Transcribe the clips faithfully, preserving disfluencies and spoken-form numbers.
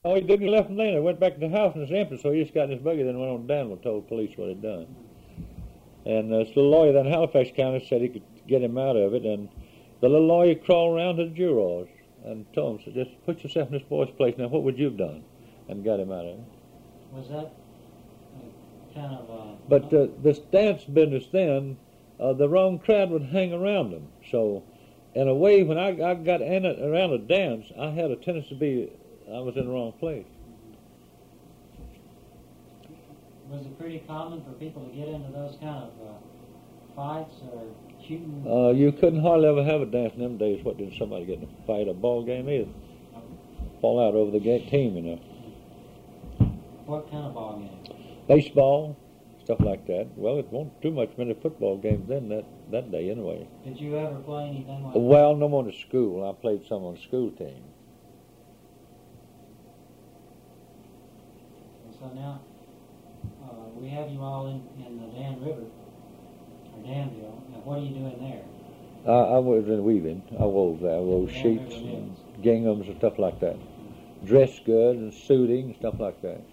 Oh, he didn't. He left him there. He went back to the house and it's empty, so he just got in his buggy, then went on to Danville and told the police what he'd done. And uh, this little lawyer there in Halifax County said he could get him out of it, and the little lawyer crawled around to the jurors and told them, so just put yourself in this boy's place now, what would you have done? And got him out of it. Was that kind of uh, But uh, this dance business then, uh, the wrong crowd would hang around them. So in a way, when I, I got in it, around a dance, I had a tendency to be, I was in the wrong place. Was it pretty common for people to get into those kind of uh, fights or shooting? Uh, you couldn't hardly ever have a dance in them days. What, did somebody get in a fight, a ball game either? Fall out over the game, team, you know. What kind of ball game? Baseball, stuff like that. Well, it wasn't too much many football games then that, that day anyway. Did you ever play anything like Well, no more in the school. I played some on the school team. And so now, uh, we have you all in, in the Dan River, or Danville. Now, what are you doing there? Uh, I was in weaving. I wove there. I wove Dan sheets River and Mills. ginghams and stuff like that. Dress goods and suiting and stuff like that.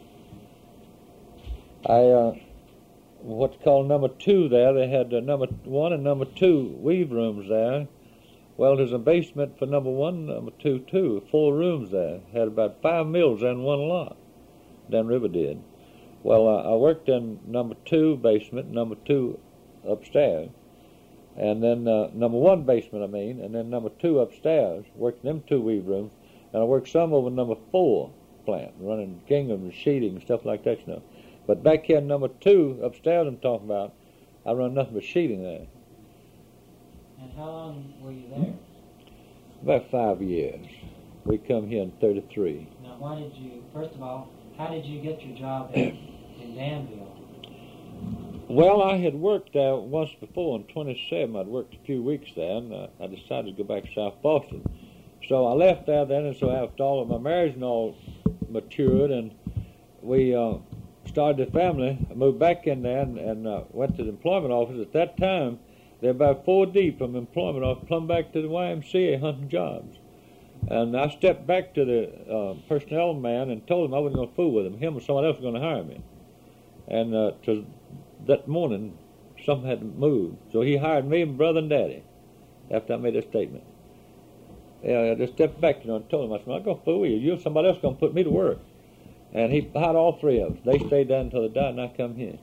I, uh, what's called number two there, they had uh, number one and number two weave rooms there. Well, there's a basement for number one, number two, two, four rooms there. Had about five mills in one lot. Dan River did. Well, uh, I worked in number two basement, number two upstairs, and then uh, number one basement, I mean, and then number two upstairs. Worked in them two weave rooms, and I worked some over number four plant, running gingham and sheeting and stuff like that, you know. But back here in number two upstairs I'm talking about, I run nothing but sheeting there. And how long were you there? About five years. We come here in thirty-three. Now, why did you, first of all, how did you get your job in, in Danville? Well, I had worked there once before in twenty-seven. I'd worked a few weeks there, and uh, I decided to go back to South Boston. So I left there then, and so after all of my marriage and all matured, and we uh, started a family, I moved back in there and, and uh, went to the employment office. At that time, they're about four deep from the employment office, plumb back to the Y M C A hunting jobs. And I stepped back to the uh, personnel man and told him I wasn't going to fool with him. Him or somebody else was going to hire me. And uh, to that morning, something had to move. So he hired me and brother and daddy after I made that statement. Yeah, I just stepped back, you know, and told him, I said, I'm not going to fool you. You somebody else going to put me to work. And he hired all three of us. They stayed down until they died, and I come here.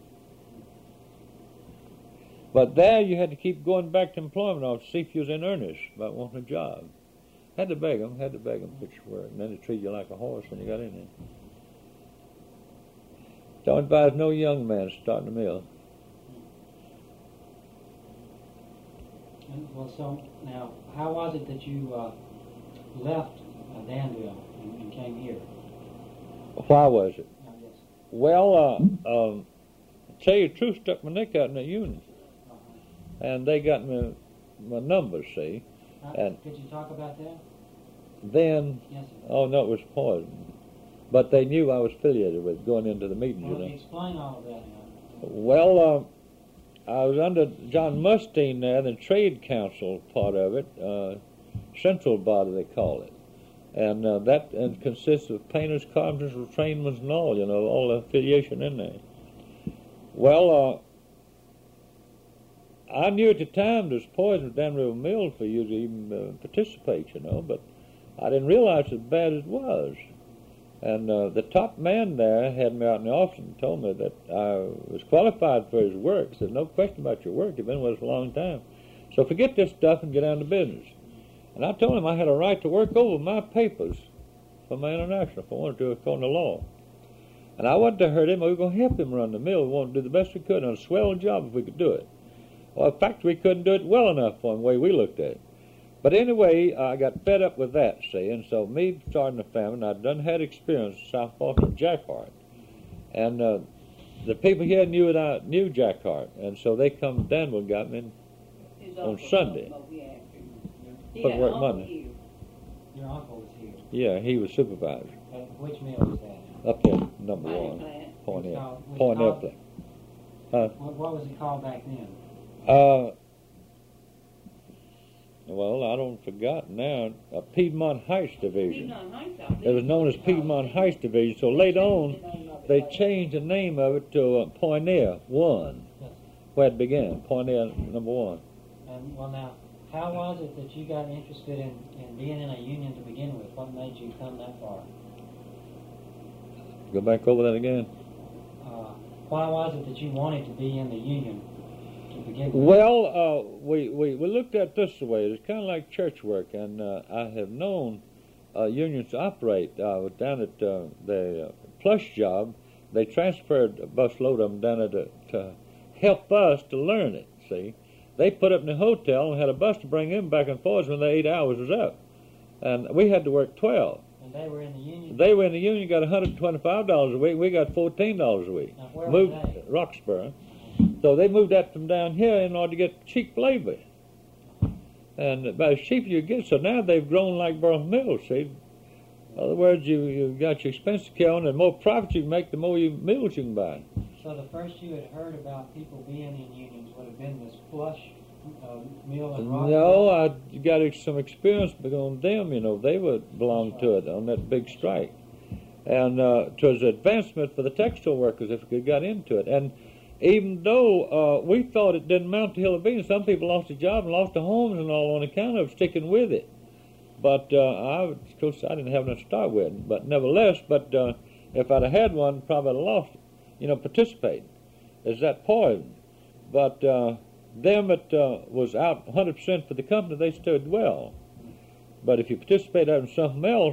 But there you had to keep going back to employment office to see if you was in earnest about wanting a job. Had to beg them, had to beg them to put you to work. And then they treat you like a horse when you got in there. Don't advise no young man starting a mill. Well, so now, how was it that you uh, left uh, Danville and, and came here? Why was it? Uh, yes. Well, uh, um, to tell you the truth, stuck my neck out in the union. Uh-huh. And they got me my numbers, see. Uh, And could you talk about that? then, Yes, sir. oh no, it was poison. But they knew I was affiliated with going into the meetings, Well, you know. explain all of that now. Well, uh, I was under John Mustine there, the trade council part of it, uh, central body they call it. And uh, that and consists of painters, carpenters, trainmen, and all, you know, all the affiliation in there. Well, uh, I knew at the time there's poison at Dan River Mill for you to even uh, participate, you know, but I didn't realize as bad as it was. And uh, the top man there had me out in the office and told me that I was qualified for his work. He said, no question about your work. You've been with us a long time. So forget this stuff and get down to business. And I told him I had a right to work over my papers for my international if I wanted to according to law. And I wanted to hurt him. We were going to help him run the mill. We wanted to do the best we could on a swell job if we could do it. Well, in fact, we couldn't do it well enough for him the way we looked at it. But anyway, I got fed up with that, see, and so me starting a family, and I'd done had experience in South Boston, Jack Hart. And uh, the people here knew that I knew Jack Hart, and so they come to Danville and got me in, on Sunday. Put work Monday. Your uncle was here. Yeah, he was supervisor. At which mill was that? Up there, number one, Point It's F. called- it's Point called- F. Huh? What, what was it called back then? Uh, well, I don't forgot now, a Piedmont Heights Division. Piedmont Heights out It there. was known as Piedmont Heights Division. So later on, they changed the name of it to uh, Poineer One, Yes. where it began. Poineer Number One. And well, now, how was it that you got interested in, in being in a union to begin with? What made you come that far? Go back over that again. Uh, why was it that you wanted to be in the union to begin with? Well, uh, we, we, we looked at it this way. It's kind of like church work, and uh, I have known uh, unions operate. Uh, down at uh, the uh, Plush job, they transferred a busload of them down there to, to help us to learn it, see. They put up in the hotel and had a bus to bring them back and forth when the eight hours was up. And we had to work twelve. And they were in the union? They were in the union, got one hundred twenty-five dollars a week. We got fourteen dollars a week. Now, where moved were they? Roxborough. So they moved that from down here in order to get cheap labor. And about as cheap as you get, so now they've grown like Burlington Mills, see. In other words, you, you've got your expenses killed, and the more profit you make, the more you, mills you can buy. So the first you had heard about people being in unions would have been this Plush uh, mill and rock? No, I got ex- some experience on them, you know. They would belong to it on that big strike. And uh, it was advancement for the textile workers if we got into it. And even though uh, we thought it didn't amount to hill of beans, some people lost their job and lost their homes and all on account of sticking with it. But uh, I, of course, I didn't have enough to start with. But nevertheless, but uh, if I'd have had one, probably I'd have lost it. You know, participate. Is that poison? But uh, them that uh, was out one hundred percent for the company, they stood well. But if you participate out in something else,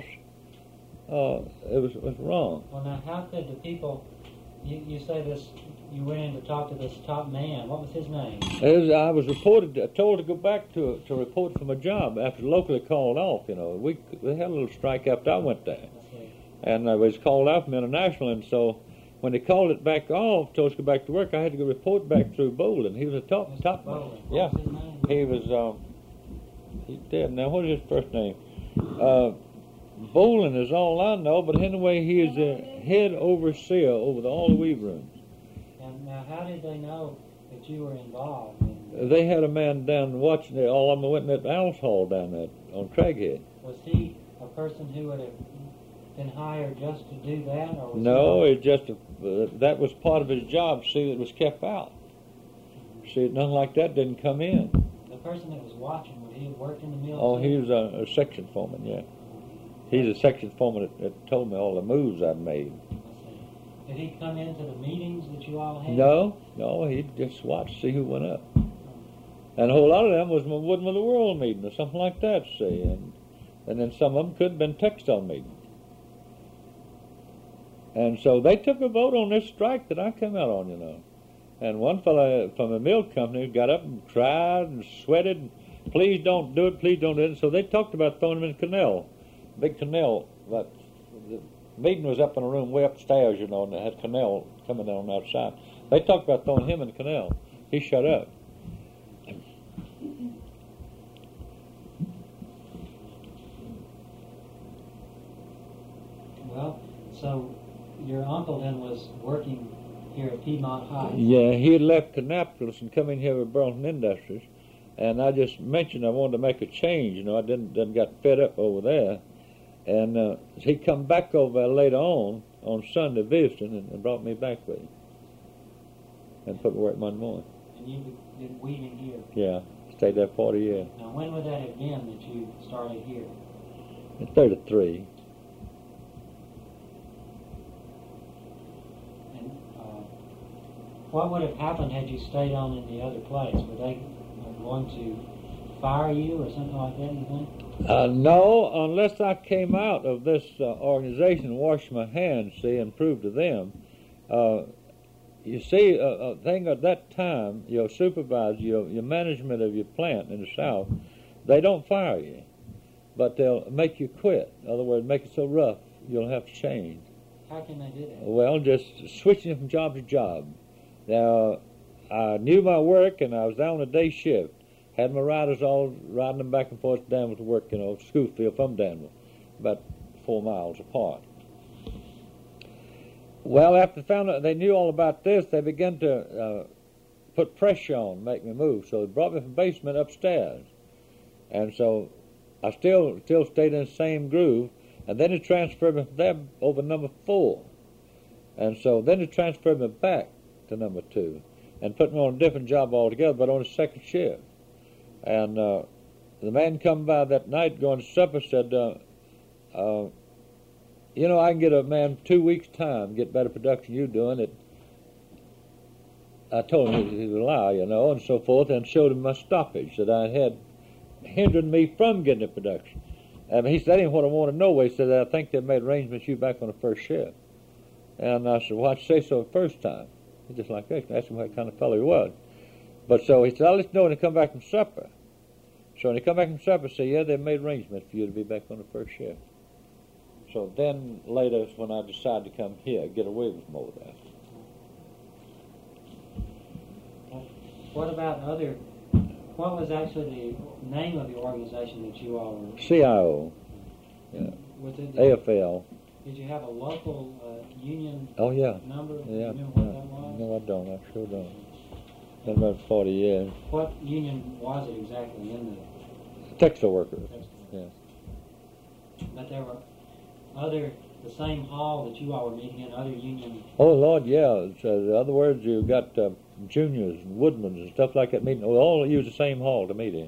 uh, it was, it was wrong. Well, now, how could the people, you, you say this, you went in to talk to this top man. What was his name? As I was reported, told to go back to to report for my job after locally called off. You know, we we had a little strike after I went there, Let's see. and I was called out from international. And so when they called it back off, told us to go back to work, I had to go report back through Bolin. He was a top Mister top man. Bolin. Yeah, What was his name? he was. Um, he did. Now what is his first name? Uh, Bolin is all I know. But anyway, he is a head overseer over the, all the weave rooms. And now, how did they know that you were involved? In, They had a man down watching it. All of them went in that Alice Hall down there on Craighead. was he a person who would have been hired just to do that? Or was No, he, it just uh, that was part of his job. See, it was kept out. See, nothing like that didn't come in. the person that was watching, would he have worked in the mill? Oh, too? he was a, a section foreman. Yeah, he's a section foreman that, that told me all the moves I'd made. Let's see. Did he come into the meetings that you all had? No, no, he just watched, see who went up. And a whole lot of them was my Woodman of the World meeting or something like that, see. And, and then some of them could have been textile meetings. And so they took a vote on this strike that I come out on, you know. And one fellow from the mill company got up and cried and sweated, and, please don't do it, please don't do it. And so they talked about throwing him in canal, big canal. But the meeting was up in a room way upstairs, you know, and they had canal coming down on the outside. They talked about throwing him in the canal. He shut up. Well, so your uncle then was working here at Piedmont Heights. Yeah, he had left Kannapolis and come in here with Burlington Industries, and I just mentioned I wanted to make a change. You know, I didn't, didn't got fed up over there, and uh, he come back over there later on on Sunday visiting, and, and brought me back with him, and put me to work Monday morning. And you did weaving here. Yeah, stayed there forty years. Now, when would that have been that you started here? In thirty-three. And uh, what would have happened had you stayed on in the other place? Were they going to fire you or something like that, you think? Uh, no, unless I came out of this uh, organization and washed my hands, see, and proved to them. Uh, you see, a, a thing at that time, your supervisor, your, your management of your plant in the South, they don't fire you, but they'll make you quit. In other words, make it so rough, you'll have to change. How can they do that? Well, just switching from job to job. Now, I knew my work, and I was down on a day shift. Had my riders all riding them back and forth to Danville to work, you know, Schofield from Danville, about four miles apart. Well, after they found out they knew all about this, they began to uh, put pressure on, make me move. So they brought me from the basement upstairs. And so I still still stayed in the same groove, and then he transferred me from there over number four. And so then he transferred me back to number two and put me on a different job altogether, but on a second shift. And uh, the man come by that night going to supper, said, uh, uh, you know, I can get a man two weeks' time, get better production you doing it. I told him he was a lie, you know, and so forth, and showed him my stoppage that I had hindered me from getting the production. And he said, that ain't what I want to know. He said, I think they made arrangements you back on the first shift. And I said, well, I'd say so the first time. He just like that. I asked him what kind of fellow he was. But so he said, I'll let you know when he come back from supper. So when he come back from supper, he said, yeah, they made arrangements for you to be back on the first shift. So then later is when I decided to come here, get away with more of that. What about other, what was actually the name of the organization that you all were? C I O. Yeah. Was it A F L. Did you have a local uh, union oh, yeah. number? Yeah. Do you remember what yeah. that was? No, I don't. I sure don't. Been about forty years. What union was it exactly in the Textile workers. Textile. Yeah. But there were other, the same hall that you all were meeting in, other union. Oh, Lord, yeah. So, in other words, you got uh, juniors and woodmans and stuff like that meeting. We all use the same hall to meet in.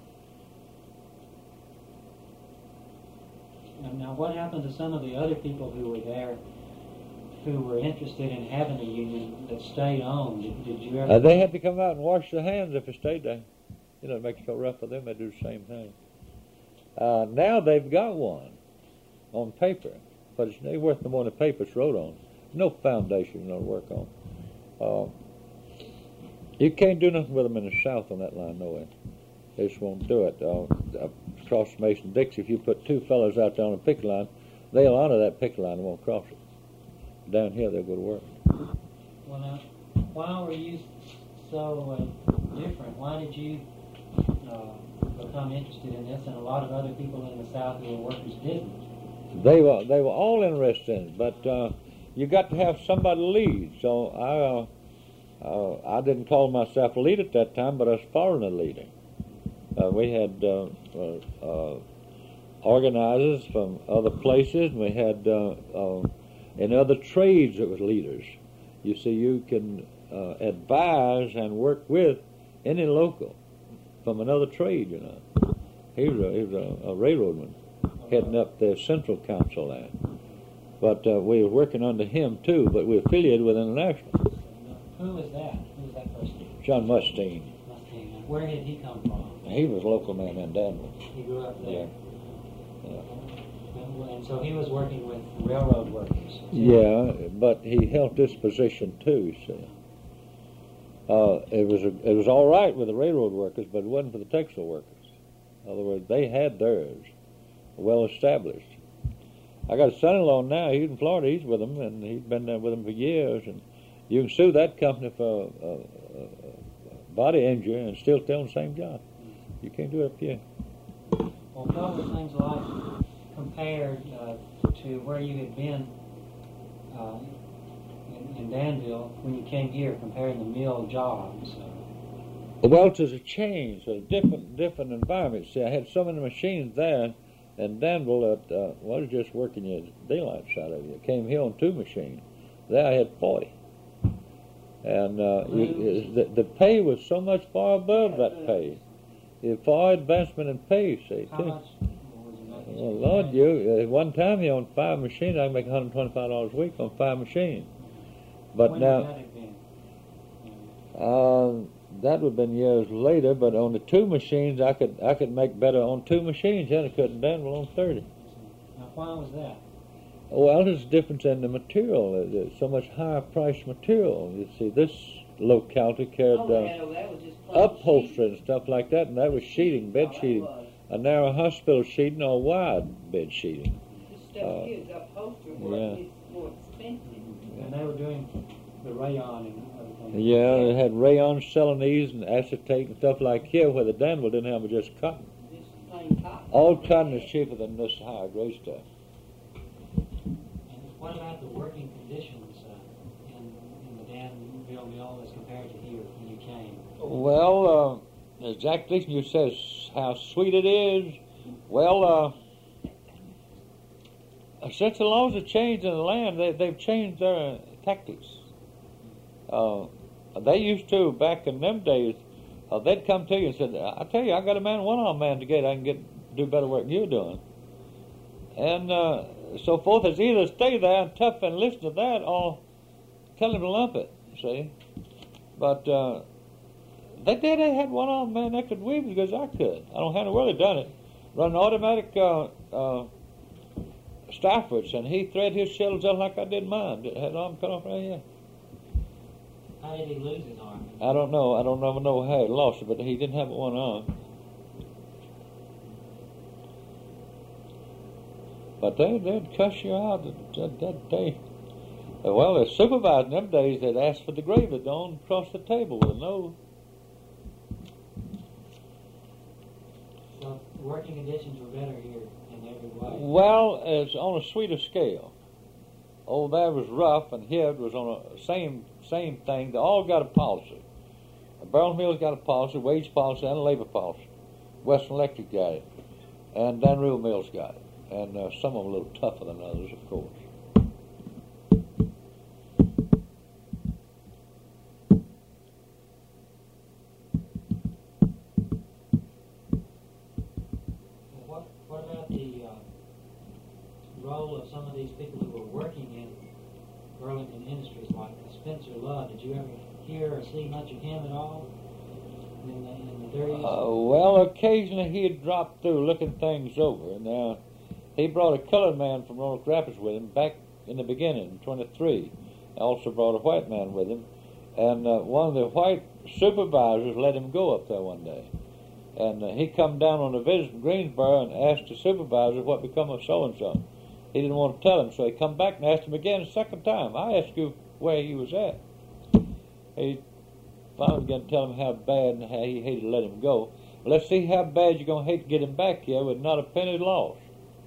And now, what happened to some of the other people who were there, who were interested in having a union that stayed on? Did, did you ever? Uh, they had to come out and wash their hands if they stayed there. You know, it makes it so rough for them. They do the same thing. Uh, now they've got one on paper, but it's ain't worth no more than the paper it's wrote on. No foundation, you know, to work on. Uh, you can't do nothing with them in the South on that line, no way. They just won't do it. Uh, across Mason-Dixie, if you put two fellows out there on a picket line, they'll honor that picket line and won't cross it. Down here, they'll go to work. Well, now, why were you so uh, different? Why did you uh, become interested in this, and a lot of other people in the South who were workers didn't? They were they were all interested in it, but uh, you got to have somebody to lead. So I uh, uh, I didn't call myself a leader at that time, but I was following a leader. Uh, we had uh, uh, uh, organizers from other places, and we had uh, uh, in other trades that was leaders. You see, you can uh, advise and work with any local from another trade, you know. He was a, he was a, a railroadman heading up the Central Council there. But uh, we were working under him, too, but we were affiliated with International. Who was that? Who was that person? John Mustaine. Mustaine. Where did he come from? He was a local man in Danville. He grew up there? Yeah. yeah. And, and so he was working with railroad workers? Yeah, but he held this position, too, you see. Uh, it was a, it was all right with the railroad workers, but it wasn't for the textile workers. In other words, they had theirs well established. I got a son-in-law now. He's in Florida. He's with them, and he's been there with them for years. And you can sue that company for uh, uh, body injury and still stay on the same job. You can't do it up here. Well, what were things like compared uh, to where you had been uh, in, in Danville when you came here, comparing the mill jobs? Uh, well, there's a change, a different different environment. See, I had so many machines there in Danville that uh, well, I was just working your daylight side of you. I came here on two machines. There I had forty. And uh, you, the, the pay was so much far above that pay. The far advancement in pay, see. How too. much was you making? Well, Lord, you, uh, one time you on five machines, I could make one hundred twenty-five dollars a week on five machines. But when now, would that have been? uh, that would have been years later, but on the two machines, I could I could make better on two machines than I could in Danville on thirty. Now, why was that? Well, there's a difference in the material. There's so much higher priced material. You see, this locality carried Oh, uh, yeah, that was just plain upholstery sheet. and stuff like that, and that was sheeting, bed Oh, that sheeting, was. a narrow hospital sheeting or wide bed sheeting. This stuff Uh, here is upholstery work. yeah. It's more expensive. And they were doing the rayon and everything. Yeah, they had rayon, Celanese, and acetate and stuff like here, where the Danville didn't have, but just cotton. This plain cotton. All cotton is cheaper than this higher grade stuff. And what about the working conditions uh, in, in the Danville mill as compared to here when you came? Well, uh, as Jack Gleason you says how sweet it is. Well, uh, since the laws have changed in the land, they, they've changed their tactics. Uh, they used to, back in them days, uh, they'd come to you and said, I tell you, I got a man, one-armed man to get, I can get do better work than you're doing. And uh, so forth. It's either stay there and tough and listen to that, or tell him to lump it, see. But uh, they did, they had one-armed man that could weave as good as I could. I don't know how in the world they done it. Run automatic uh, uh, Staffords, and he thread his shells just like I did mine. It had arm cut off right here. How did he lose his arm? I don't know. I don't ever know how he lost it, but he didn't have one arm. But they, they'd cuss you out that, that day. Well, the supervisor in them days, they'd ask for the gravy done across the table with a nose. So working conditions were better here in every way. Well, it's on a sweeter scale. Oh, that was rough, and here it was on a same same thing. They all got a policy. Barrel Mill's got a policy, wage policy, and a labor policy. Western Electric got it, and Dan Rule Mill's got it, and uh, some of them a little tougher than others, of course. What what about the uh, role of some of these people who were working in Burlington Industries, like Spencer Ludd? Did you ever hear or see much of him at all in the, in the thirties? Uh, well, occasionally he'd drop through looking things over. And uh, he brought a colored man from Roanoke Rapids with him back in the beginning, twenty-three. He also brought a white man with him. And uh, one of the white supervisors let him go up there one day. And uh, he come down on a visit from Greensboro and asked the supervisor what become of so-and-so. He didn't want to tell him, so he come back and asked him again a second time. I asked you where he was at. He finally began to tell him how bad and how he hated to let him go. Well, let's see how bad you're going to hate to get him back here with not a penny lost.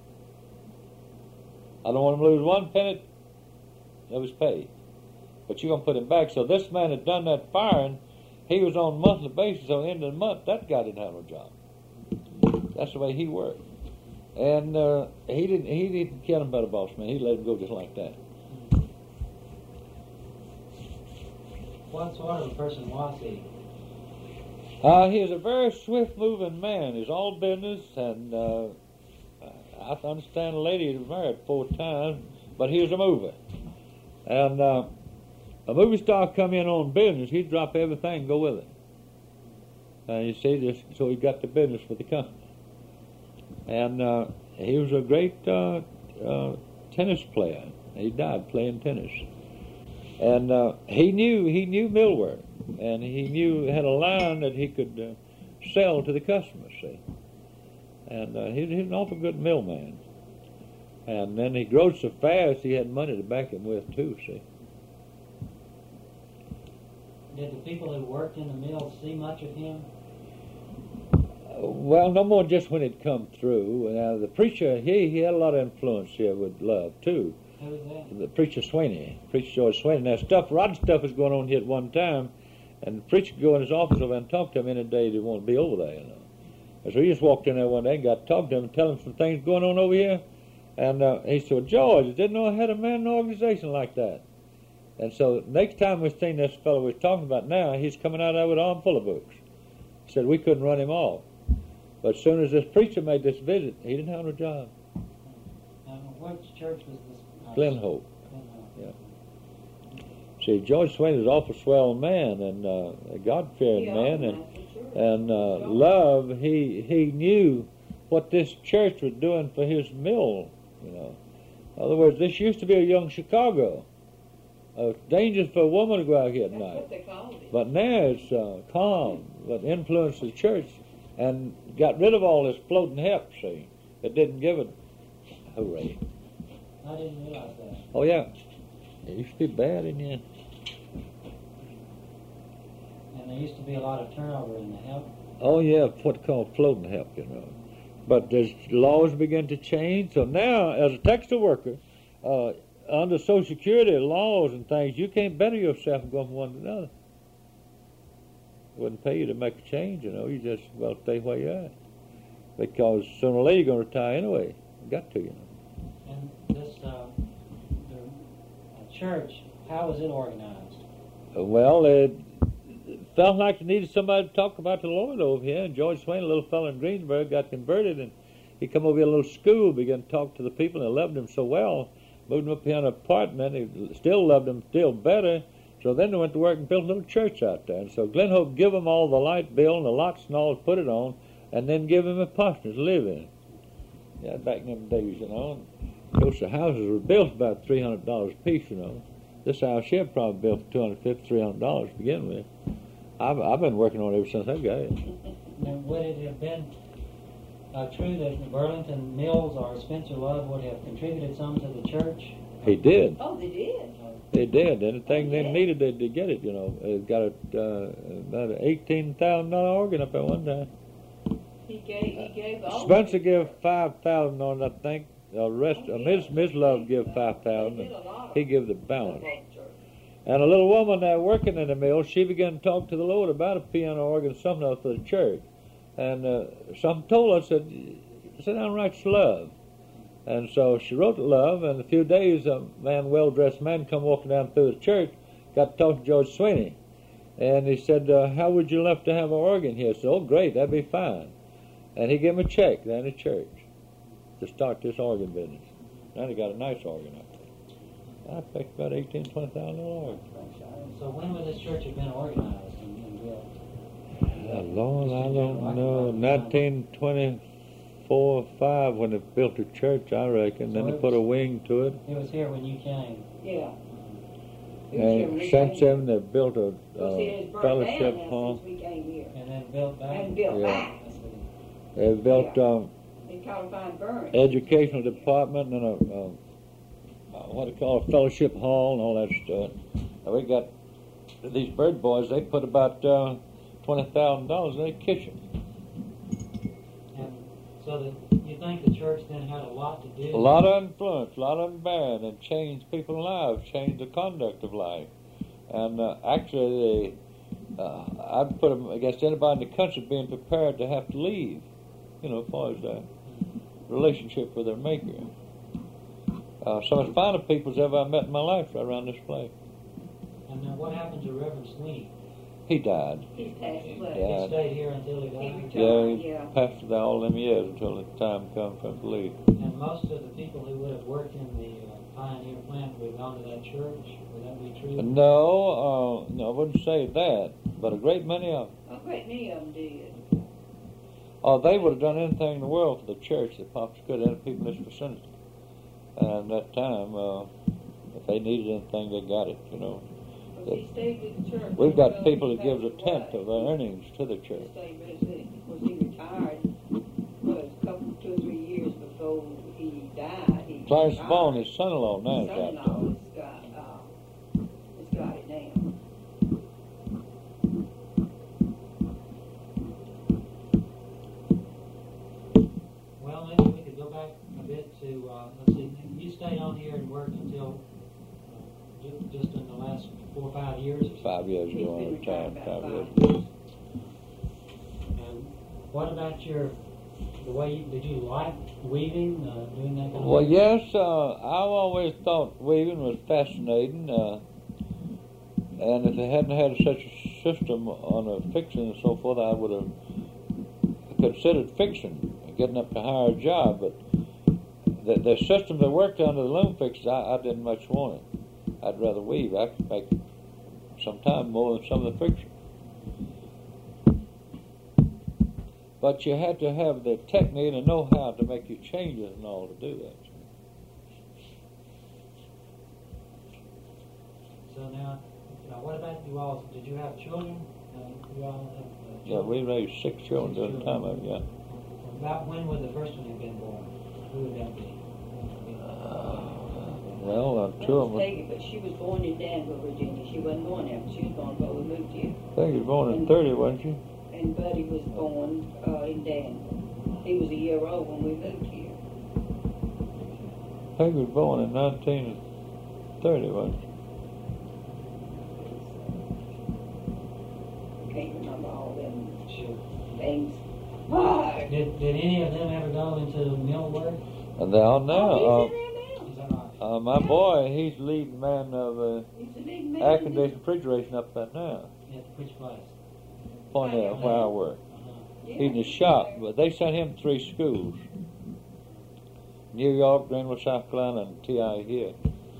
I don't want him to lose one penny of his pay. But you're going to put him back. So this man had done that firing. He was on a monthly basis. So at the end of the month, that guy didn't have no job. That's the way he worked. And uh, he didn't he didn't kill him about a boss man. He let him go just like that. What sort of a person was he? Uh, he was a very swift-moving man. He's all business, and uh, I understand the lady was married four times, but he was a mover. And uh, a movie star come in on business, he'd drop everything and go with it. And you see, this, so he got the business for the company. And uh, he was a great uh, uh, tennis player. He died playing tennis. And uh, he knew he knew millwork, and he knew had a line that he could uh, sell to the customers. See, and uh, he, he was an awful good millman. And then he grew so fast he had money to back him with too. See. Did the people who worked in the mill see much of him? Uh, well, no more just when it come through. Now the preacher, he he had a lot of influence here with Love too. Who was that? The preacher Sweeney, preacher George Sweeney. Now stuff, rotten stuff was going on here at one time, and the preacher could go in his office over and talk to him any day he didn't want to be over there, you know. And so he just walked in there one day and got to talk to him and tell him some things going on over here. And uh, he said, George, I didn't know I had a man in an organization like that. And so next time we seen this fellow we was talking about now, he's coming out there with an arm full of books. He said we couldn't run him off. But as soon as this preacher made this visit, he didn't have no job. Uh, which church was this? Uh, Glenhope. Glenhope. Yeah. See, George Swain was an awful swell man and uh, a God-fearing Yeah, man, and sure. and uh, Love. He he knew what this church was doing for his mill. You know, in other words, this used to be a young Chicago. Uh, dangerous for a woman to go out here at That's night. what they called it. But now it's uh, calm, but influenced the church and got rid of all this floating help. See, it didn't give it. Hooray! I didn't realize that. Oh yeah, it used to be bad in here. And there used to be a lot of turnover in the help. Oh yeah, what's called floating help, you know. But as laws begin to change, so now as a textile worker, uh, under Social Security laws and things, you can't better yourself and go from one to another. wouldn't pay you to make a change, you know. You just, well, stay where you're at. Because sooner or later you're going to retire anyway. You got to, you know. And this uh, the, uh, church, how is it organized? Uh, well, it felt like they needed somebody to talk about the Lord over here. And George Swain, a little fellow in Greensburg, got converted, and he come over here to a little school, began to talk to the people, and they loved him so well. Moved him up here in an apartment. He still loved him still better. So then they went to work and built a little church out there. And so Glen Hope give them all the light bill and the locks and all to put it on, and then give him a parsonage to live in. Yeah, back in them days, you know. Of course, the houses were built about three hundred dollars a piece, you know. This house here probably built for two hundred fifty dollars, three hundred dollars to begin with. I've, I've been working on it ever since I got it. Now, would it have been uh, true that Burlington Mills or Spencer Love would have contributed some to the church? He did. Oh, they did. They did. Anything Oh, they yeah. needed, they did get it, you know. It got a, uh, about an eighteen thousand dollars organ up at one time. He gave, he gave all. Spencer gave five thousand dollars on it, I think. The rest, uh, Miss Miss Love give five thousand They did dollars. a lot of He gave the balance. both churches. And a little woman there working in the mill, she began to talk to the Lord about a piano organ, something else for the church. And uh, something told her, said, sit down and write love. And so she wrote to Love, and in a few days, a man, well-dressed man, come walking down through the church, got to talk to George Sweeney. And he said, uh, how would you love to have an organ here? I said, oh, great, that'd be fine. And he gave him a check there in the church to start this organ business. Now they got a nice organ up there. I think about eighteen, twenty thousand dollars. So when would this church have been organized and, and built? Uh, Lord, I don't know. nineteen twenty-four, five, when they built the church, I reckon. Then So they it put a was- wing to it. It was here when you came. Yeah. And since then, they built a Well, see, it's uh, burnt down fellowship now hall. since we came here. And then built back. And built Yeah. back. I see. They built Yeah. um, In Columbine Burns. educational department and a, uh, uh, what do you call a fellowship hall and all that stuff. And we got these bird boys, they put about uh, twenty thousand dollars in their kitchen. And so that you think the church then had a lot to do? A lot of influence, a lot of unbearing, and changed people's lives, changed the conduct of life. And uh, actually, they, uh, I'd put them against anybody in the country being prepared to have to leave, you know, as far as their relationship with their Maker. Uh, some of the finest people ever I met in my life right around this place. And then what happened to Reverend Sweeney? He died. He's passed He away. He died. stayed here until he He died? retired. Yeah, he Yeah. passed there all them years until the time come for him to leave. And most of the people who would have worked in the uh, Pioneer plant would have gone to that church? Would that be true? No, uh, no, I wouldn't say that, but a great many of them. A great many of them did. Oh, they would have done anything in the world for the church that Pops could, and the people in this vicinity. And at that time, uh, if they needed anything, they got it, you know. Because he stayed with the church. We've got until people he that gives a passed tenth away. of their earnings to the He church. stayed with us. Was he retired? Was a couple, two or three years before he died. He Clarence retired. Bone, his son-in-law, now His is out son-in-law there. has got, uh, has got it now. Well, maybe we could go back a bit to, uh, let's see, you stayed on here and worked until uh, ju- just in the last four or five years or so. Five years He's ago, been I retired, retired five about years five ago. years. And what about your, the way, you, did you like weaving, uh, doing that kind of Well, work? yes, uh, I've always thought weaving was fascinating, uh, and if they hadn't had such a system on a fiction and so forth, I would have considered fiction, getting up to hire a job, but the, the system that worked under the loom fixers, I, I didn't much want it. I'd rather weave. I could make sometime more than some of the fiction. But you had to have the technique and know-how to make your changes and all to do that. So now, uh, what about you all? Did you have children? Uh, you all have uh, Yeah, children? we raised six children during the time of it, yeah. About when would the first one have been born? Who would that be? Well, uh, two of them, I Take it, but she was born in Danville, Virginia. She wasn't born there. She was born before we moved here. think he was born in thirty, wasn't she? And Buddy was born uh, in Danville. He was a year old when we moved here. I think he was born in nineteen thirty, wasn't she? Can't remember things hard. Did, did any of them ever go into mill work? And they are now. Oh, Uh, he's in there now. Is that right? uh, my boy, he's leading man of uh, He's a big man. air conditioning refrigeration up there now. At which place? Point out where I work. Uh-huh. Yeah, He's in the he's shop, there. but they sent him to three schools. New York, Greenville, South Carolina, and T I here.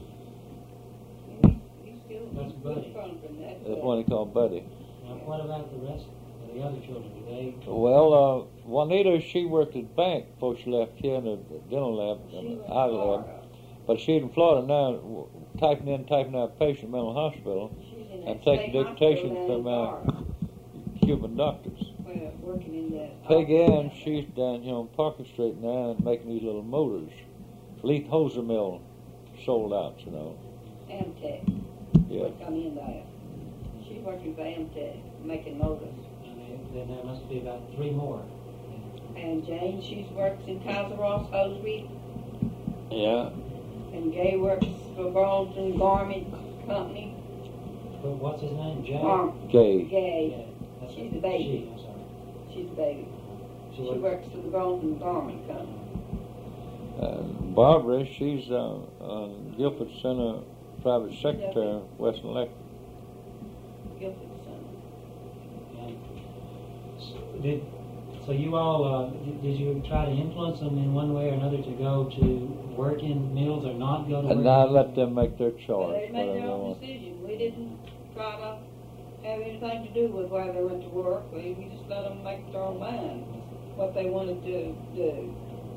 He's, he's still That's Buddy. from that. That's one they call Buddy. Now, what about the rest of the other children? Do they? Well, uh, Juanita, she worked at the bank before she left here in the dental lab, She in was the eye lab. Florida. But she's in Florida now, w- typing in, typing out patient mental hospital, She's in and that taking state dictation hospital from down in uh, Florida. Cuban doctors. Well, working in that. Peg office Ann, down she's down here on Parker Street now and making these little motors. Leith Hoser Mill sold out, you know. there. Amtech. Yeah. Would come in there. She's working for Amtech, making motors. I mean, then there must be about three more. And Jane, she works in Kaiser Ross Hosiery. Yeah. And Gay works for Burlington Garment Company. But what's his name? Jay? Garm- Gay. Gay. Yeah, that's She's right. the baby. She, I'm sorry. She's the baby. She She works- works for the Burlington Garment Company. Uh, Barbara, she's uh, on Guilford Center private secretary, Western Electric. Guilford Center. And s- did, so you all, uh, did, did you try to influence them in one way or another to go to work in mills or not go to work? And in I mills? let them make their Well, choice. they made whatever their they own want. decision. We didn't try to have anything to do with where they went to work. We, we just let them make their own mind what they wanted to do.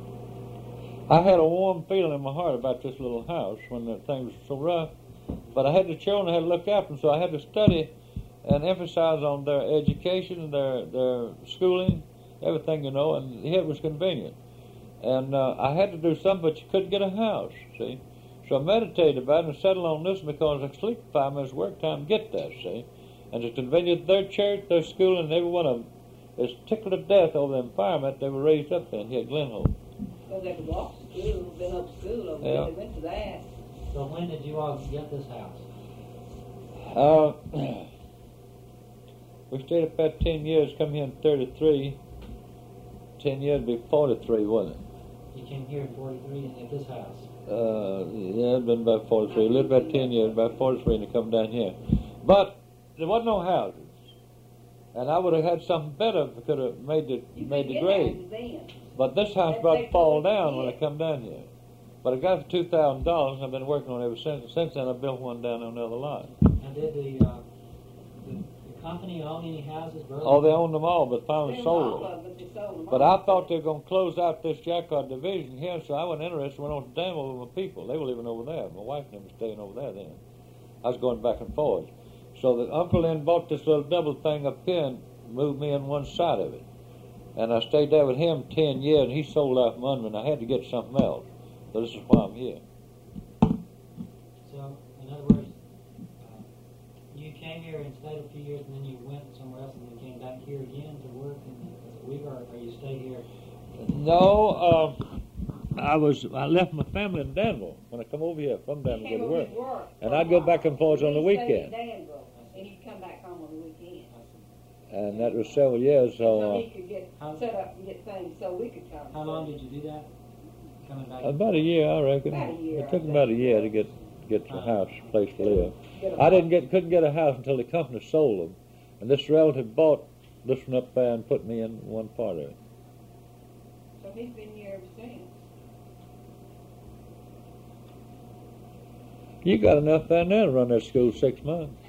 I had a warm feeling in my heart about this little house when the things were so rough. But I had the children, I had to look after them, so I had to study and emphasize on their education, their their schooling, everything, you know, and here it was convenient. And uh, I had to do something, but you couldn't get a house, see. So I meditated about it and settled on this because I sleep five minutes work time to get there, see. And it's convenient, their church, their school, and every one of them is tickled to death over the environment they were raised up in here at Glenholm. Because they could walk to school, been up to school over Yeah. there. They went to that. So when did you all get this house? Uh, we stayed up about ten years, come here in thirty-three. Ten years would be forty-three, wasn't it? You came here in forty-three and at this house. Uh, yeah, it's been about forty-three. Lived about ten years, about forty-three, and to come down here. But there wasn't no houses. And I would have had something better if I could have made the, You made could the get grade. houses then. But this house That about to takes fall over down when I ten. come down here. But I got it for two thousand dollars, and I've been working on it ever since. Since then, I built one down on the other lot. Now did the, uh, the, the company own any houses? Burlington? Oh, they owned them all, but finally They sold all them. of them, but they sold them But all. I thought they were going to close out this Jacquard division here, so I wasn't interested. Went on to Danville with my people. They were living over there. My wife and them were staying over there then. I was going back and forth. So the uncle then bought this little double thing up here and moved me on one side of it. And I stayed there with him ten years, and he sold out from under me, and I had to get something else. So this is why I'm here. So, in other words, uh, you came here and stayed a few years, and then you went somewhere else, and then came back here again to work in the weaver, or, or you stayed here? No, uh, I was I left my family in Danville when I come over here from Danville to He go came to over work. to work And for a I'd go while. back and forth on the He stayed weekend. in Danville, and he'd come back home on the weekend. And that was several years, so So uh, he could get How- set up and get things so we could come. How long did you do that? Coming back? about a year, I reckon. About a year, It I took think. about a year to get get the house, place to live. Get a I didn't get couldn't get a house until the company sold them, and this relative bought this one up there and put me in one part of it. So he's been here ever since. You got enough down there to run that school six months.